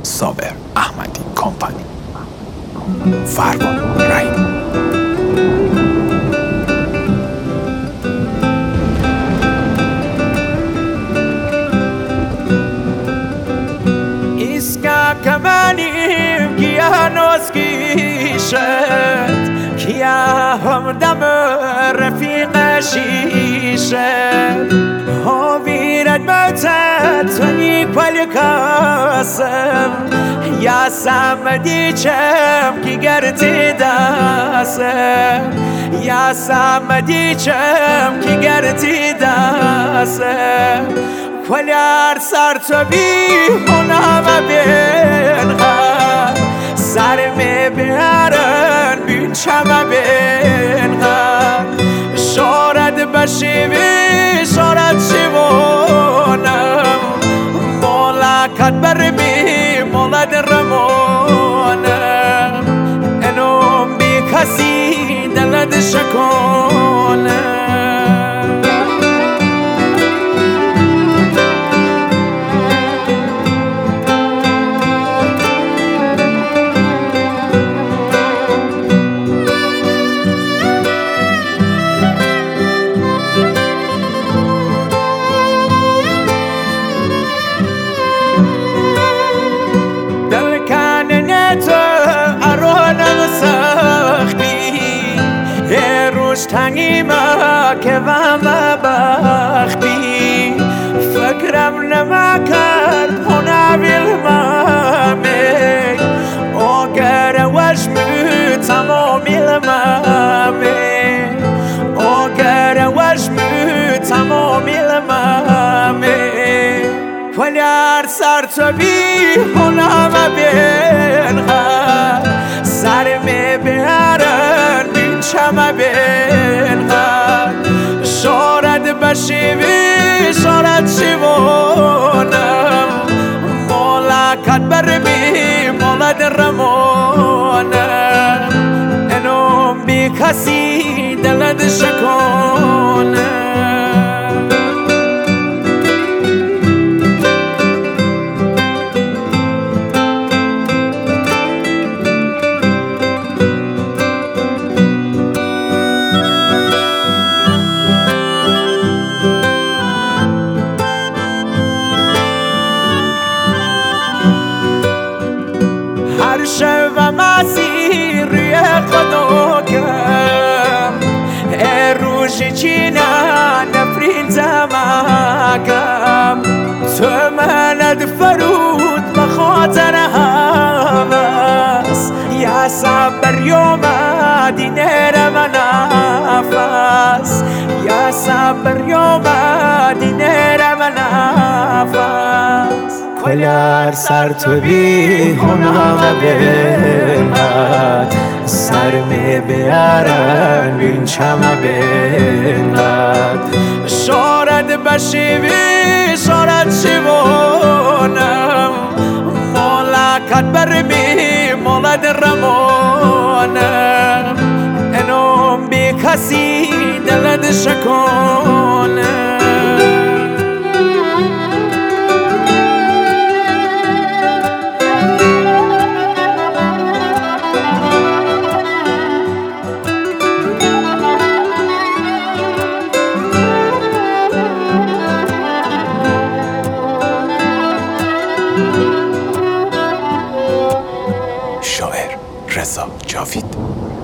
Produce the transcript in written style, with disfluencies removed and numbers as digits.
صابر احمدی کمپانی، فرمان رحیم. ایسکا کمانیم کیا نوزگیشت کیا همدم رفیق شیشت هاویرد متت تنی کل کاسم یا سامدی چم کی گرتی داسم یا سامدی چم کی گرتی داسم کلیار سر تو بی هنام بینغا سر می بیارن بینچم بینغا شارد بشیوی شارد شیوانم ملاکت برمی مولد رمانم انوم بی کسی دلد شکانم تنگی ما که وام بختی فکرم نما کرد هنویل مامی اگر وشمی تمامیل مامی اگر وشمی تمامیل مامی کلیار سر تو بی هنام بینغا سر می بیارن بینچم بینغا شارد بشیوی شارد شیوانم ملاکت برمی مولد رمانم انوم بی کسی دلد شکانم شب مسیر خدا کم روشی چینا نفرین زمکم تو مند فرود بخاطر هوس یا صبر یوم دینر و نفس یا صبر یوم دینر و نفس کلیار سر تو بی هنام بینات سر می بیارن بینچم بینات شارد بشیوی شارد شیوانم ملاکت برمی مولد رمانم انوم بی کسی دلد شکانم شاعر رضا جاوید.